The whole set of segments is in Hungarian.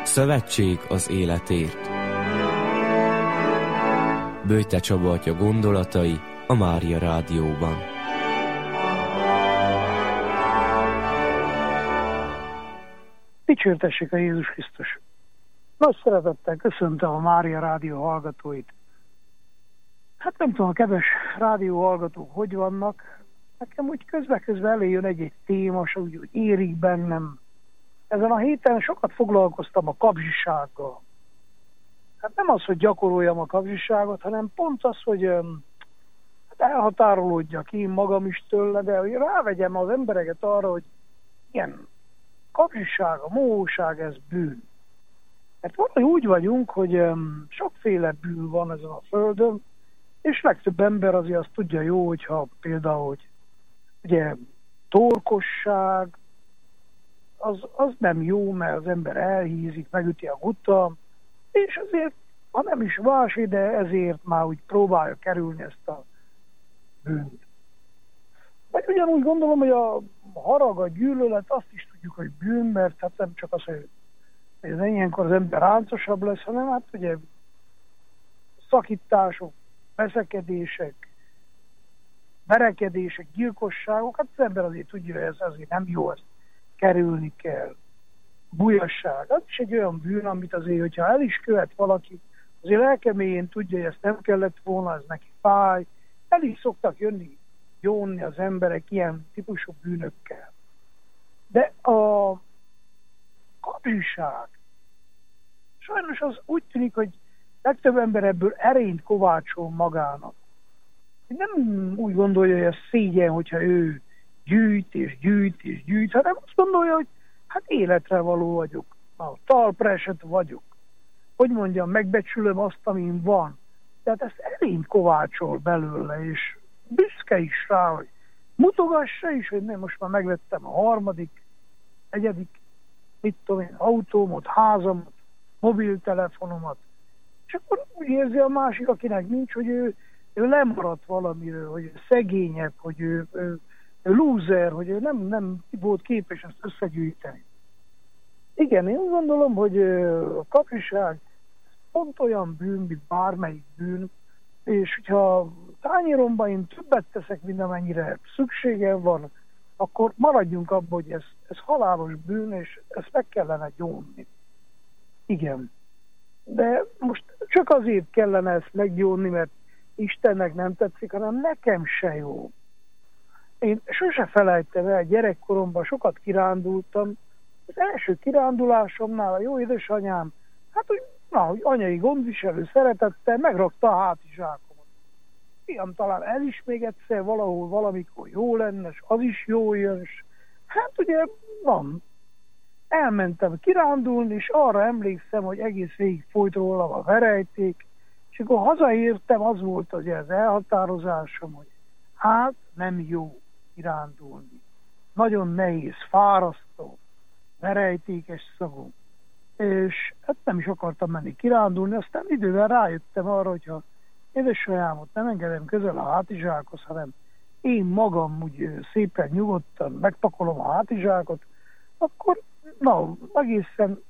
Szövetség az életért. Böjte Csaba atya gondolatai a Mária Rádióban. Dicsértessék a Jézus Krisztus! Nagy szeretettel köszöntöm a Mária Rádió hallgatóit. Hát nem tudom, a kedves rádió hallgatók hogy vannak. Nekem úgy közbe-közbe eljön egy téma, úgy érik bennem. Ezen a héten sokat foglalkoztam a kapzsisággal. Hát nem az, hogy gyakoroljam a kapzsiságot, hanem pont az, hogy elhatárolódjak én magam is tőle, de hogy rávegyem az embereket arra, hogy ilyen kapzsiság, a mohóság, ez bűn. Mert valahogy úgy vagyunk, hogy sokféle bűn van ezen a földön, és legtöbb ember azért azt tudja jó, hogyha például, hogy ugye torkosság, az nem jó, mert az ember elhízik, megüti a gutta, és azért, ha nem is vási, de ezért már úgy próbálja kerülni ezt a bűnt. Vagy ugyanúgy gondolom, hogy a harag, a gyűlölet, azt is tudjuk, hogy bűn, mert hát nem csak az, hogy ilyenkor az ember ráncosabb lesz, hanem hát ugye szakítások, veszekedések, verekedések, gyilkosságok, hát az ember azért tudja, hogy ez azért nem jó, ezt kerülni kell. Bujasság, az is egy olyan bűn, amit azért, hogyha el is követ valaki, azért lelkeméjén tudja, hogy ezt nem kellett volna, ez neki fáj. El is szoktak jönni az emberek ilyen típusú bűnökkel. De a kapzsiság, sajnos az úgy tűnik, hogy legtöbb ember ebből erényt kovácsol magának. Nem úgy gondolja, hogy ez szégyen, hogyha ő gyűjt, hanem azt gondolja, hogy hát életre való vagyok, talpra esett vagyok. Hogy mondjam, megbecsülöm azt, amin van. Tehát ezt erényt kovácsol belőle, és büszke is rá, hogy mutogassa is, hogy nem, most már megvettem a harmadik, negyedik, mit tudom én, autómot, házamat, mobiltelefonomat. És akkor úgy érzi a másik, akinek nincs, hogy ő lemaradt valamiről, hogy ő szegényebb, hogy ő lúzer, hogy ő nem volt képes ezt összegyűjteni. Igen, én úgy gondolom, hogy a kapzsiság pont olyan bűn, mint bármelyik bűn, és hogyha tányéromban én többet teszek, mint amennyire szükségem van, akkor maradjunk abban, hogy ez halálos bűn, és ezt meg kellene gyónni. Igen. De most csak azért kellene ezt meggyónni, mert Istennek nem tetszik, hanem nekem se jó. Én sose felejtem el, gyerekkoromban sokat kirándultam. Az első kirándulásomnál a jó édesanyám, hát hogy anyai gondviselő szeretettel megrakta a hátizsákomat. Fiam, talán ez is még egyszer valahol valamikor jó lenne, és az is jó jön, és hát ugye van. Elmentem kirándulni, és arra emlékszem, hogy egész végig folyt rólam a verejték, és akkor hazaértem, az volt az elhatározásom, hogy hát nem jó kirándulni. Nagyon nehéz, fárasztó, verejtékes szagú. És hát nem is akartam menni kirándulni, aztán idővel rájöttem arra, hogyha édesanyámot nem engedem közel a hátizsákhoz, hanem én magam úgy szépen nyugodtan megpakolom a hátizsákot, akkor egészen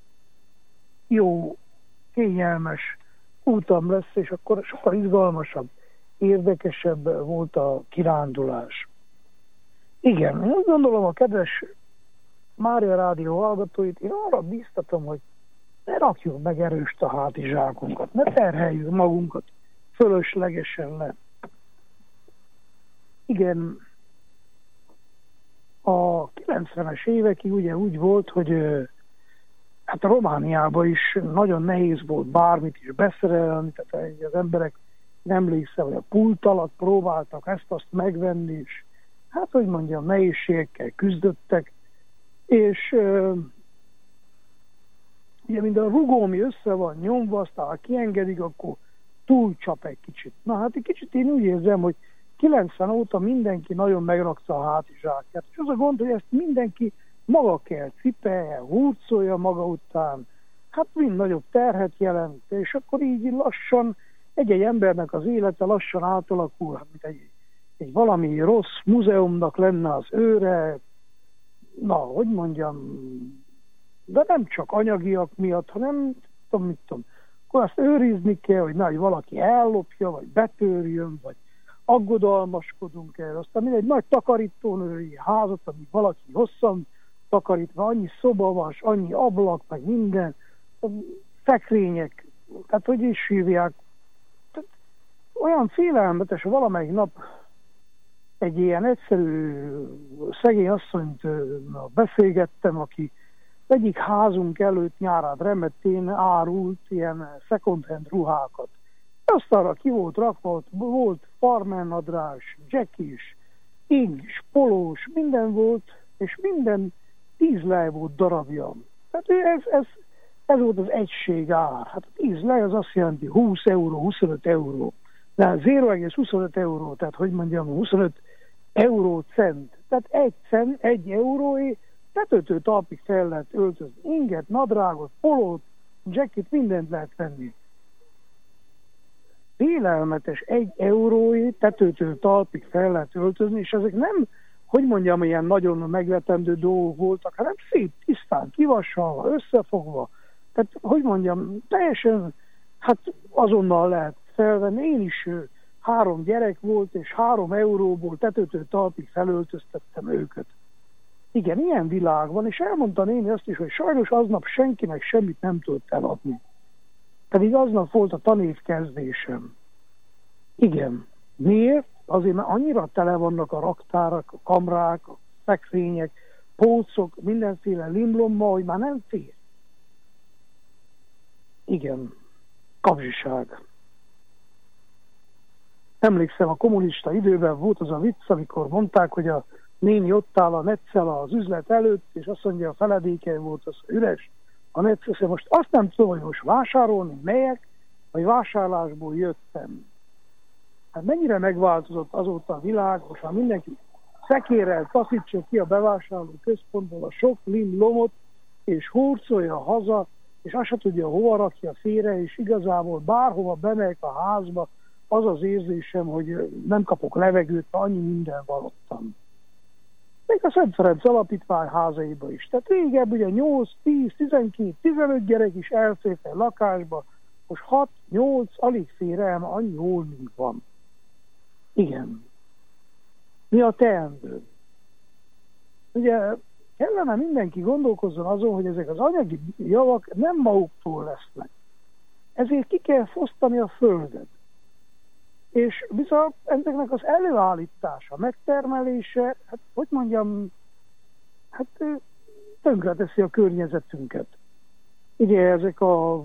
jó, kényelmes útam lesz, és akkor sokkal izgalmasabb, érdekesebb volt a kirándulás. Igen, én úgy gondolom, a kedves Mária Rádió hallgatóit, én arra bíztatom, hogy ne rakjuk meg erőst a hátizsákunkat, ne terheljük magunkat fölöslegesen le. Igen, a 90-es évekig ugye úgy volt, hogy hát a Romániában is nagyon nehéz volt bármit is beszerelni, tehát az emberek nem emlékszem, hogy a pult alatt próbáltak ezt-azt megvenni, és hát, hogy mondjam, nehézségekkel küzdöttek, és ugye minden a rugó, ami össze van nyomva, aztán ha kiengedik, akkor túlcsap egy kicsit. Na hát egy kicsit én úgy érzem, hogy 90 óta mindenki nagyon megrakta a hátizsákját, és az a gond, hogy ezt mindenki maga kell cipelje, hurcolja maga után, hát mind nagyobb terhet jelent, és akkor így lassan egy-egy embernek az élete lassan átalakul, mint egy valami rossz múzeumnak lenne az őre, hogy mondjam, De nem csak anyagiak miatt, hanem mit tudom. Akkor azt őrizni kell, hogy nehogy valaki ellopja, vagy betörjön, vagy aggodalmaskodunk el. Aztán mindegy nagy takarítónői házat, amit valaki hosszan takarítva, annyi szoba van, annyi ablak, meg minden, szekrények, tehát hogy is hívják. Tehát olyan félelmetes, valamelyik nap egy ilyen egyszerű szegény asszonyt beszélgettem, aki egyik házunk előtt nyárát remetén árult ilyen second hand ruhákat. Azt arra ki volt rakva, volt farmernadrás, jackis, ing, polós, minden volt, és minden 10 lej volt darabja. Tehát ez volt az egység ár. Hát 10 lej az azt jelenti 20 euró, 25 euró. De 0,25 euró, tehát hogy mondjam, 25 eurócent. Tehát 1 cent, 1 euróé, tetőtől talpig fel lehet öltözni. Inget, nadrágot, polót, jackit, mindent lehet venni. Félelmetes 1 euróé, tetőtől talpig fel lehet öltözni, és ezek nem, hogy mondjam, ilyen nagyon megvetendő dolgok voltak, hanem szép, tisztán, kivassalva, összefogva. Tehát, hogy mondjam, teljesen, hát azonnal lehet felvenni. Én is 3 gyerek volt, és 3 euróból tetőtől talpig felöltöztettem őket. Igen, ilyen világ van, és elmondta néni azt is, hogy sajnos aznap senkinek semmit nem tudott eladni. Pedig aznap volt a tanévkezdésem. Igen. Miért? Azért, mert annyira tele vannak a raktárak, a kamrák, a szekrények, pócok, mindenféle limlomma, hogy már nem fér. Igen. Kapzsiság. Emlékszem, a kommunista időben volt az a vicc, amikor mondták, hogy a néni ott áll a Netzel az üzlet előtt, és azt mondja, a feledékeny volt az üres. A Netzel, most azt nem tudom, hogy most vásárolni melyek, vagy vásárlásból jöttem. Hát mennyire megváltozott azóta a világ, most már mindenki szekérrel taszítsa ki a bevásárló központból a sok limlomot, és hurcolja haza, és azt se tudja, hova rakja félre, és igazából bárhova bemegyek a házba, az az érzésem, hogy nem kapok levegőt, annyi minden van ottan. Még a Szent Ferenc Alapítvány házaiba is. Tehát régebb ugye 8, 10, 12, 15 gyerek is elfért egy lakásba, most 6, 8, alig fér el, annyi holmink van. Igen. Mi a teendő? Ugye kellene mindenki gondolkozzon azon, hogy ezek az anyagi javak nem maguktól lesznek. Ezért ki kell fosztani a földet. És bizony ezeknek az előállítása, megtermelése, hát hogy mondjam, hát tönkreteszi a környezetünket. Ugye ezek a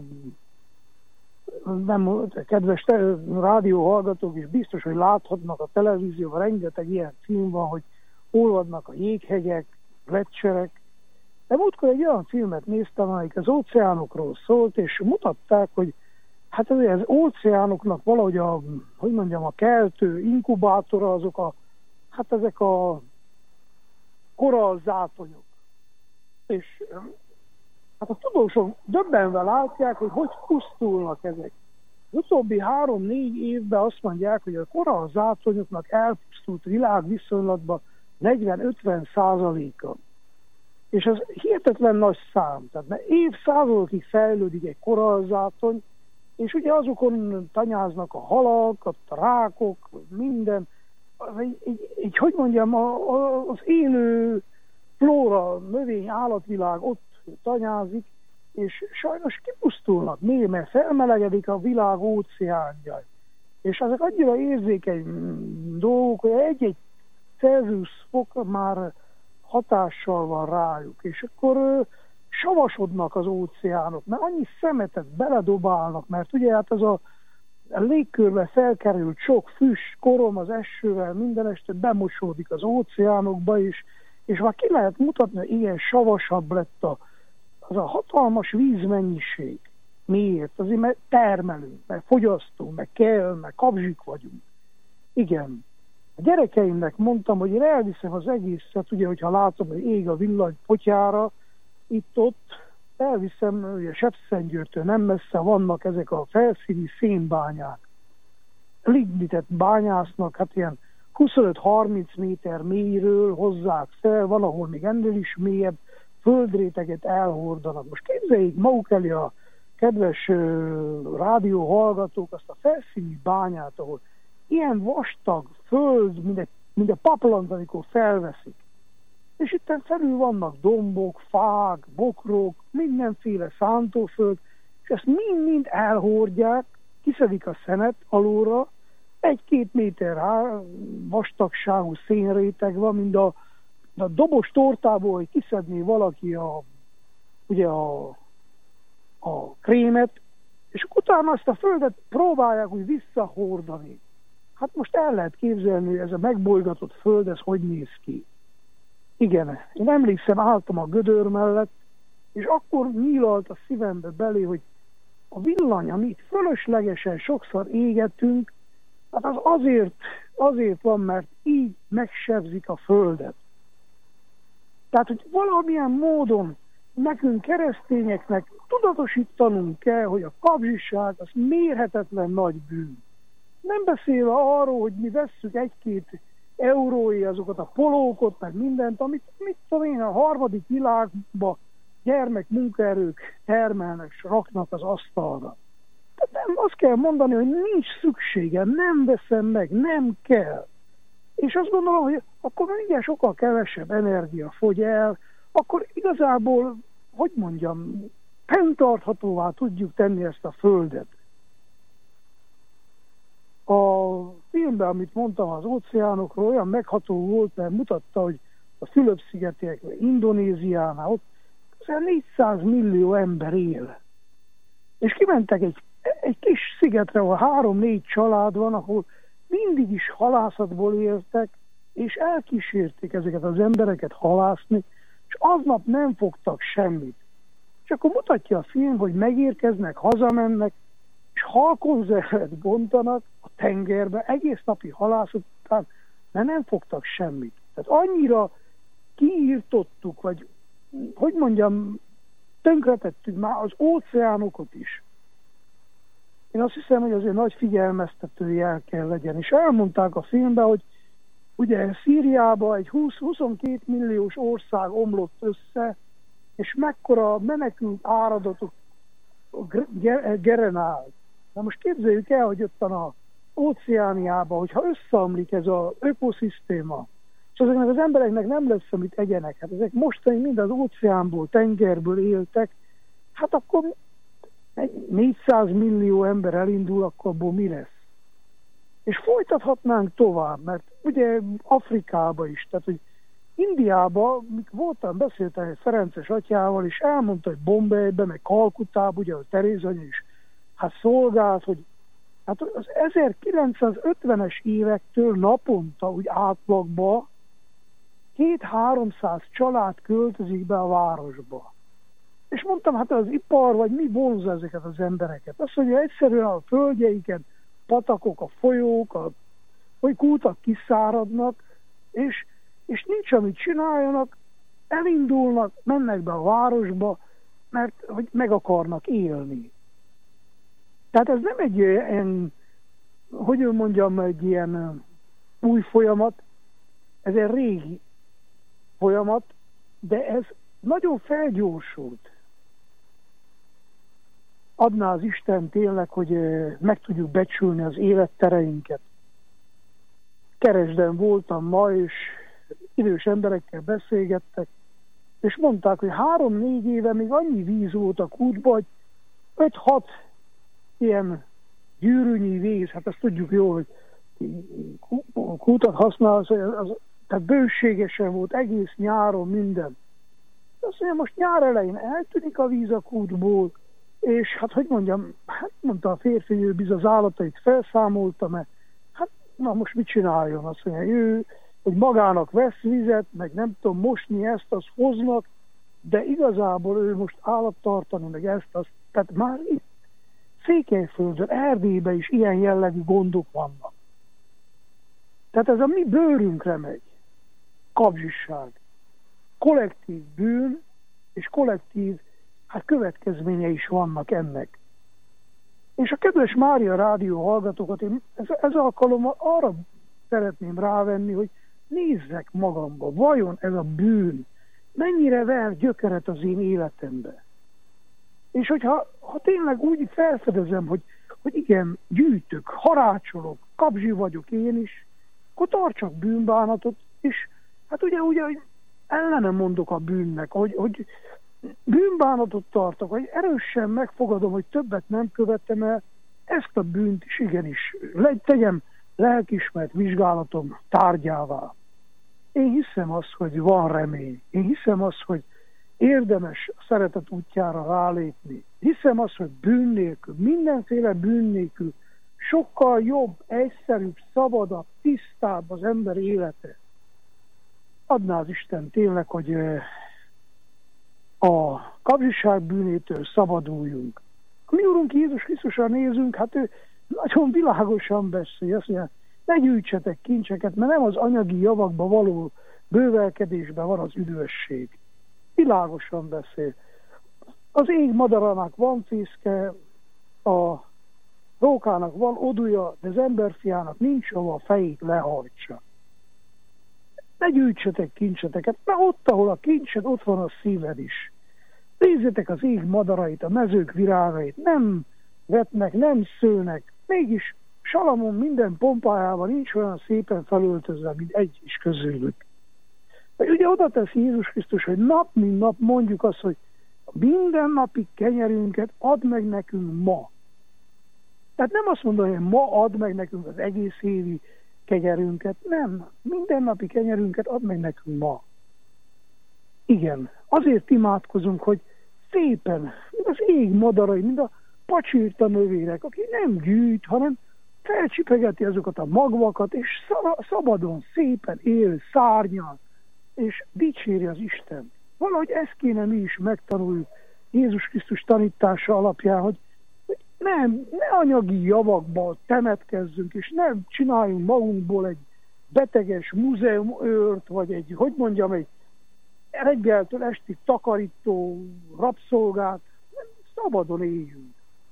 nem, kedves rádióhallgatók is biztos, hogy láthatnak a televízióban, rengeteg ilyen film van, hogy olvadnak a jéghegyek, lecserek. De múltkor egy olyan filmet néztem, amelyik az óceánokról szólt, és mutatták, hogy hát az óceánoknak valahogy a keltő inkubátora, azok hát ezek a korallzátonyok. És hát a tudósok döbbenve látják, hogy pusztulnak ezek. Az utóbbi 3-4 évben azt mondják, hogy a korallzátonyoknak elpusztult világviszonylatban 40-50%-a. És ez hihetetlen nagy szám. Tehát mert évszázadokig fejlődik egy korallzátony, és ugye azokon tanyáznak a halak, a rákok, minden. Hogy mondjam, az élő flóra, növény, állatvilág ott tanyázik, és sajnos kipusztulnak. Miért? Mert felmelegedik a világ óceánja. És ezek annyira érzékeny dolgok, hogy egy-egy Celsius fok már hatással van rájuk. És akkor savasodnak az óceánok, mert annyi szemetet beledobálnak, mert ugye hát az a légkörbe felkerült sok füst, korom az esővel, minden este bemosódik az óceánokba is, és már ki lehet mutatni, hogy ilyen savasabb lett az a hatalmas vízmennyiség. Miért? Azért, mert termelünk, mert fogyasztunk, meg kell, meg kapzsik vagyunk. Igen. A gyerekeimnek mondtam, hogy én elviszem az egészet, ugye, hogyha látom, hogy ég a villany potyára, itt-ott elviszem, ugye Sepszentgyőrtől nem messze vannak ezek a felszíni szénbányák. Lignitet bányásznak, hát ilyen 25-30 méter mélyről hozzák fel, van, ahol még ennél is mélyebb, földréteget elhordanak. Most képzeljék maguk elé a kedves rádióhallgatók azt a felszíni bányát, ahol ilyen vastag föld, mint a paplant, amikor felveszik. És itt felül vannak dombok, fák, bokrok, mindenféle szántóföld, és ezt mind-mind elhordják, kiszedik a szenet alulra, 1-2 méter vastagságú szénréteg van, mint a dobos tortából, hogy kiszedné valaki a krémet, és utána azt a földet próbálják úgy visszahordani. Hát most el lehet képzelni, hogy ez a megbolygatott föld, ez hogy néz ki. Igen, én emlékszem, álltam a gödör mellett, és akkor nyílalt a szívembe belé, hogy a villany, amit fölöslegesen sokszor égetünk, hát az azért van, mert így megsebzik a földet. Tehát, hogy valamilyen módon nekünk keresztényeknek tudatosítanunk kell, hogy a kapzsiság az mérhetetlen nagy bűn. Nem beszélve arról, hogy mi vesszük 1-2 euróért azokat a polókot, meg mindent, amit mit tudom én, a harmadik világba gyermek munkaerők termelnek, és raknak az asztalra. Tehát nem azt kell mondani, hogy nincs szükségem, nem veszem meg, nem kell. És azt gondolom, hogy akkor mindjárt sokkal kevesebb energia fogy el, akkor igazából, hogy mondjam, fenntarthatóvá tudjuk tenni ezt a földet. A filmben, amit mondtam az óceánokról, olyan megható volt, mert mutatta, hogy a Fülöp-szigetekben, Indonéziánál ott 400 millió ember él. És kimentek egy kis szigetre, ahol 3-4 család van, ahol mindig is halászatból éltek, és elkísérték ezeket az embereket halászni, és aznap nem fogtak semmit. És akkor mutatja a film, hogy megérkeznek, hazamennek, és halkonzervet bontanak a tengerbe, egész napi halászat után, mert nem fogtak semmit. Tehát annyira kiírtottuk, vagy hogy mondjam, tönkretettük már az óceánokat is. Én azt hiszem, hogy azért nagy figyelmeztető jel kell legyen. És elmondták a filmben, hogy ugye Szíriában egy 20-22 milliós ország omlott össze, és mekkora menekült áradatok generált. Na most képzeljük el, hogy ott az Óceániában, hogyha összeomlik ez az ökoszisztéma, és ezeknek az embereknek nem lesz, amit egyenek. Hát ezek mostani mind az óceánból, tengerből éltek, hát akkor 400 millió ember elindul, akkor abból mi lesz? És folytathatnánk tovább, mert ugye Afrikában is, tehát hogy Indiában, mikor voltam, beszéltem egy Ferences atyával, és elmondta, hogy Bombayben, meg Kalkutában, ugye a Teréz anya is, hát szolgált, hogy hát az 1950-es évektől naponta, úgy átlagban 200-300 család költözik be a városba. És mondtam, hát az ipar, vagy mi vonzza ezeket az embereket? Azt mondja, egyszerűen a földjeiken patakok, a folyók, a kútak kiszáradnak, és nincs, amit csináljanak, elindulnak, mennek be a városba, mert hogy meg akarnak élni. Tehát ez nem egy ilyen, hogy mondjam, egy ilyen új folyamat, ez egy régi folyamat, de ez nagyon felgyorsult. Adná az Isten tényleg, hogy meg tudjuk becsülni az élettereinket. Keresden voltam ma, és idős emberekkel beszélgettek, és mondták, hogy 3-4 éve még annyi víz volt a kútban, hogy 5-6 ilyen gyűrűnyi víz, hát azt tudjuk jól, hogy kútat használ, tehát bőségesen volt, egész nyáron minden. Azt mondja, most nyár elején eltűnik a víz a kútból, és hát hogy mondjam, hát mondta a férfi, ő biz az állatait felszámolta, mert hát na most mit csináljon? Azt mondja, ő, hogy magának vesz vizet, meg nem tudom mosni ezt, azt hoznak, de igazából ő most állattartani, meg ezt, azt, tehát már itt Székelyföldön, Erdélyben is ilyen jellegű gondok vannak. Tehát ez a mi bőrünkre megy. Kapzsiság. Kollektív bűn, és kollektív következménye is vannak ennek. És a kedves Mária rádió hallgatókat én ez alkalommal arra szeretném rávenni, hogy nézzek magamba, vajon ez a bűn mennyire ver gyökeret az én életembe. És hogyha tényleg úgy felfedezem, hogy igen, gyűjtök, harácsolok, kapzsi vagyok én is, akkor tartsak bűnbánatot, és hát ugye hogy ellenem mondok a bűnnek, hogy bűnbánatot tartok, hogy erősen megfogadom, hogy többet nem követtem el, ezt a bűnt is igenis tegyem lelkiismeret vizsgálatom tárgyává. Én hiszem azt, hogy van remény. Én hiszem azt, hogy érdemes a szeretet útjára rálépni. Hiszem azt, hogy bűn nélkül, mindenféle bűn nélkül sokkal jobb, egyszerűbb, szabadabb, tisztább az ember élete. Adná az Isten tényleg, hogy a kapzsiság bűnétől szabaduljunk. A mi Urunk Jézus Krisztusra nézünk, hát ő nagyon világosan beszél, azt mondja, ne gyűjtsetek kincseket, mert nem az anyagi javakba való bővelkedésben van az üdvösség. Világosan beszél. Az ég madarának van fészke, a rókának van odúja, de az emberfiának nincs, ahol a fejét lehajtsa. Ne gyűjtsetek kincseteket, mert ott, ahol a kincsed, ott van a szíved is. Nézzétek az ég madarait, a mezők virágait, nem vetnek, nem szőnek, mégis Salamon minden pompájában nincs olyan szépen felöltözve, mint egy is közülük. De ugye oda tesz Jézus Krisztus, hogy nap mint nap mondjuk azt, hogy mindennapi kenyerünket add meg nekünk ma. Tehát nem azt mondom, hogy ma add meg nekünk az egész évi kenyerünket, nem. Mindennapi kenyerünket add meg nekünk ma. Igen, azért imádkozunk, hogy szépen, mint az ég madarai, mint a pacsirta növérek, aki nem gyűjt, hanem felcsipegeti azokat a magvakat, és szabadon, szépen él, szárnyal, és dicséri az Isten. Valahogy ezt kéne mi is megtanuljuk Jézus Krisztus tanítása alapján, hogy ne anyagi javakba temetkezzünk, és nem csináljunk magunkból egy beteges múzeumőrt, vagy egy reggeltől estig takarító rabszolgát, szabadon éljünk.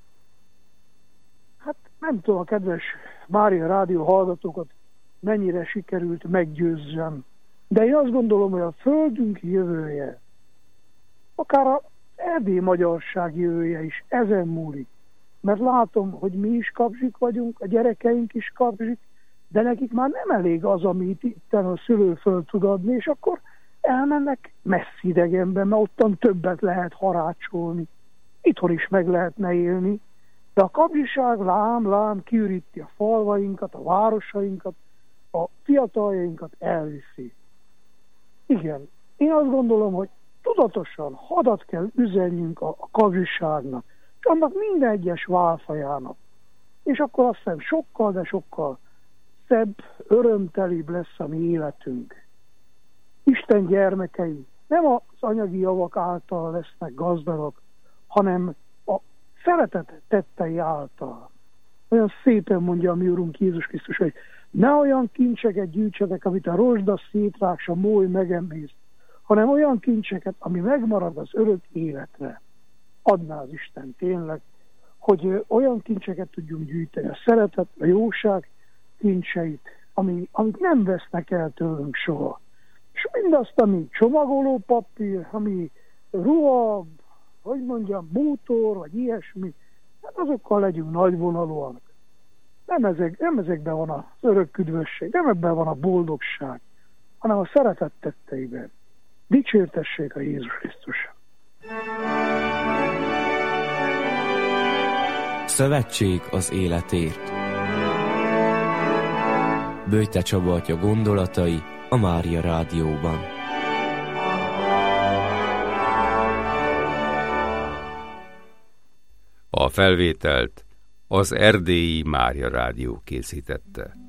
Hát nem tudom, a kedves Mária Rádió hallgatókat mennyire sikerült meggyőzzem, de én azt gondolom, hogy a földünk jövője, akár az erdélyi magyarság jövője is ezen múlik. Mert látom, hogy mi is kapzsik vagyunk, a gyerekeink is kapzsik, de nekik már nem elég az, amit itten a szülőföld tud adni, és akkor elmennek messzi idegenbe, mert ottan többet lehet harácsolni. Itthon is meg lehetne élni, de a kapzsiság lám kiüríti a falvainkat, a városainkat, a fiataljainkat elviszi. Igen, én azt gondolom, hogy tudatosan hadat kell üzenjünk a kapzsiságnak, és annak minden egyes válfajának. És akkor azt hiszem sokkal, de sokkal szebb, örömtelibb lesz a mi életünk. Isten gyermekei nem az anyagi javak által lesznek gazdagok, hanem a szeretet tettei által. Olyan szépen mondja a mi Urunk Jézus Krisztus, hogy ne olyan kincseket gyűjtsetek, amit a rozsda szétrágsa, mój megemész, hanem olyan kincseket, ami megmarad az örök életre. Adná az Isten tényleg, hogy olyan kincseket tudjunk gyűjteni, a szeretet, a jóság kincseit, amik nem vesznek el tőlünk soha. És mindazt, ami csomagoló papír, ami ruha, bútor, vagy ilyesmi, hát azokkal legyünk nagyvonalúak. Nem ezekben van az örök üdvösség, nem ebben van a boldogság, hanem a szeretet tetteiben. Dicsértessék a Jézus Krisztus! Szövetség az életért. Böjte Csaba atya gondolatai a Mária Rádióban. A felvételt az Erdélyi Mária Rádió készítette.